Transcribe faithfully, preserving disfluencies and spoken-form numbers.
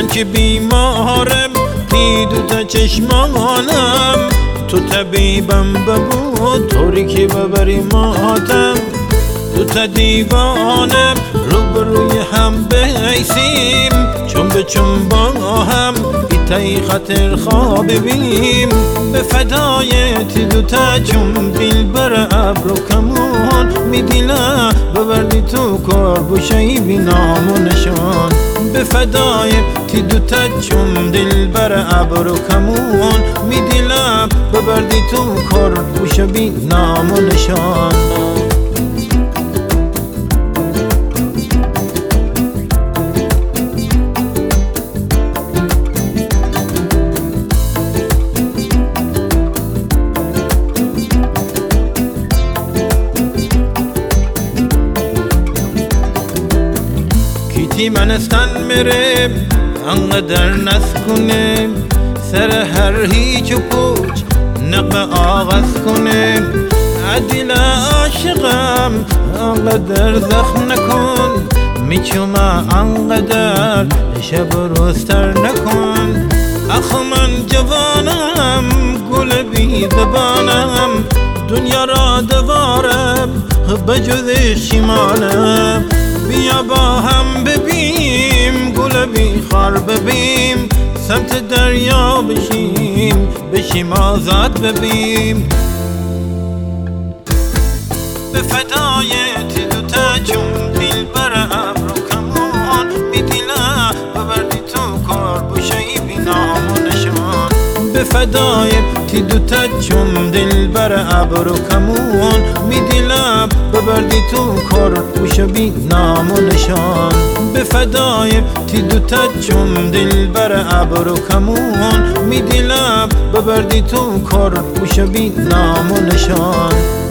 که بیمارم دیدو تا چشمانم، تو طبیبم ببود طوری که ببری ماتم. تو تا دیوانم روبروی هم بیسیم، چون به چون با هم ایتای خاطر خواب بیم. به فدایت دوتا چون دل بر ابرو کمون میدیلم ببردی تو کار بوشهی بی نام و نشان. به فدایت دوتا چون دل بر ابرو کمون میدیلم ببردی تو کار بوشه بی نام و نشان. منستان میره انقدر نسکنه، سر هر هیچ و پوچ نقب آغاز کنه. عدیل عاشقم انقدر زخم نکن، میچوم انقدر شب روزتر نکن. اخ من جوانم گل بی زبانم، دنیا را دوارم بجز شیمانم. بیا با هم ببیم گل بی خار ببیم، سمت دریا بشیم بشیم آزاد ببیم. به فدایت دوتا چون دل بر ابرو کمون میدیلم ببردی تو کار بوشهی بی نام و نشان. به فدایت دوتا چون دل بر ابرو کمون میدیلم ببردی تو کار بوشه بی نام و نشان. به فدایت دوتا چون دل بر ابرو کمون میدیلم ببردی تو کار بوشه بی نام و نشان.